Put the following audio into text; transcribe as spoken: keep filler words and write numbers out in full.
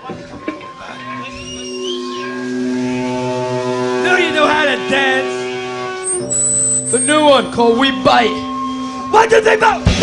Now you know how to dance. The new one called We Bite. What do they vote?